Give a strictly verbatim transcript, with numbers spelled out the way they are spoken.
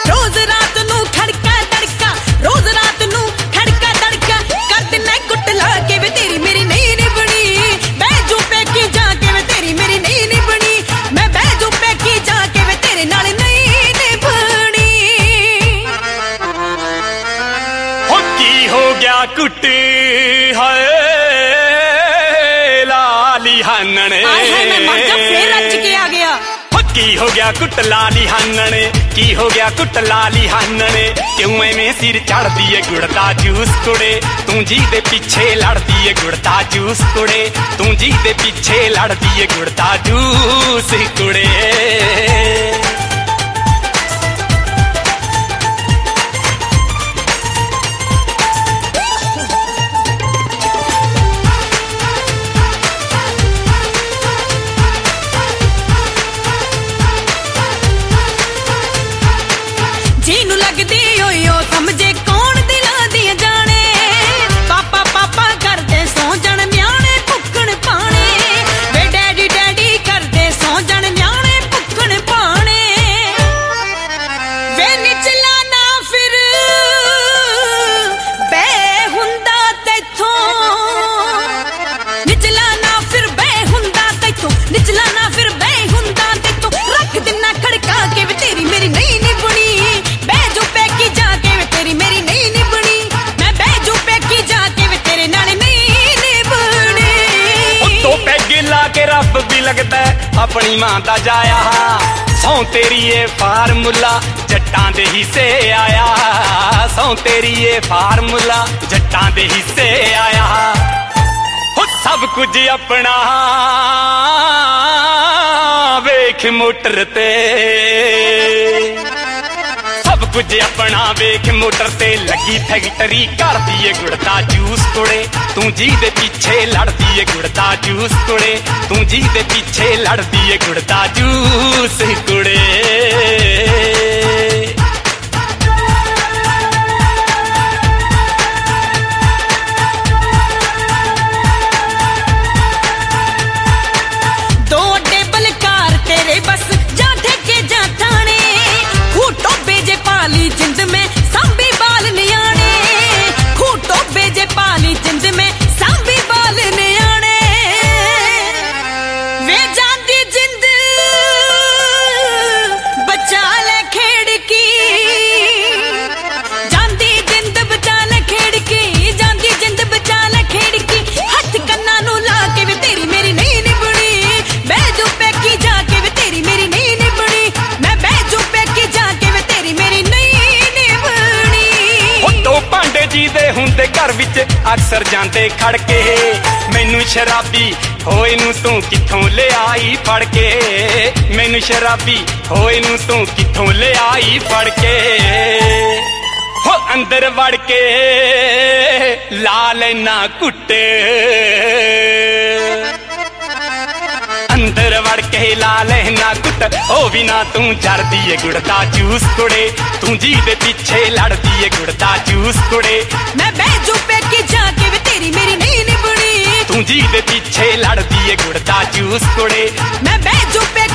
रोज रात नू खड़का तड़का, रोज रात नू खड़का तड़का कर दिना गुट ला के वे तेरी मेरी नहीं निभनी। बैजू पैकी जाके वे तेरी मेरी नहीं निभनी। मैं बैजू पैकी जाके वे तेरे नाल नहीं निभनी। हो की हो गया कुटी है लाली हानने, मैं मर जा फिर रच के आ गया। की हो गया कुट लाली हानने, की हो गया कुट लाली हानने। क्यों एवें सिर चढ़ दिए गुड़ता जूस कुड़े, तू जी दे पीछे लड़ दिए गुड़ता जूस कुड़े, तू जी दे पीछे लड़ दिए गुड़ता जूस कुड़े। जीनू लगदी ओयो समझे कौन दिलां दी जाने। पापा पापा करदे सौ जण न्याणे भुक्कण पाने। वे डैडी डैडी करदे सौ जण न्याणे भुक्कण पाने। वे निचला ना फिर बे हुंदा तैथों, निचला ना फिर बे हुंदा तैथों, निचला ना फिर बे हुंदा तैथों। रख दिना खड़का के वे तेरी मेरी नहीं निभनी। बैजू पैकी जाके वे तेरी मेरी नहीं निभनी। मैं बैजू पैकी जाके वे तेरे नाल नहीं निभनी। उत्तों पैग ला के रब भी लगदा अपनी मां दा जाया। सौ तेरी ये फार्मूला जट्टां दे हिस्से आया, सौ तेरी ये फार्मूला जट्टां दे हिस्से आया। हो सब कुछ अपना वेख मोटर ते, सब कुछ अपना वेख मोटर ते लगी फैक्टरी कर दिए गुड़ता जूस कुड़े, तू जी दे पीछे लड़ दिए गुड़ता जूस कुड़े, तू जी दे पीछे लड़ दिए गुड़ता जूस कुड़े। दो टेबल कार तेरे बस जा ठेके जा थाने। खूटो बेजे पाली जिंद में सांबी बाल नियाने। खूटो बेजे पाली जिंद में सांबी बाल नियाने। वे जांदी जिंद बचा ले खेड़ की, जांदी जिंद बचा ले खेड़ की, जांदी जिंद बचा ले खेड़ की। हथ कन्ना नू ला के वे तेरी मेरी नहीं निभनी। बैजू पैकी जाके वे तेरी मेरी नहीं निभनी। मैं बैजू पैकी जाके वे तेरी मेरी नहीं निभनी। ओ दो भांडे जी दे हुंदे घर विच अक्सर जांदे खड़ के, मैनू शराबी होए नू तू किथों ले आई फड़ के, मैनू शराबी होए नू तू किथों ले आई फड़ के। हो अंदर वड़ के ला लेना कुट्टे, अंदर वड़ के ला लेना कुट। ओ भी ना तू जर दिए गुड़ता जूस कुड़े, तू जी दे पीछे लड़ दिए गुड़ता जूस कुड़े। मैं बैजू पैकी जाके वे तेरी मेरी नहीं निभनी। तू जी दे पीछे लड़ दिए गुड़ता जूस कुड़े। मैं बैजू पे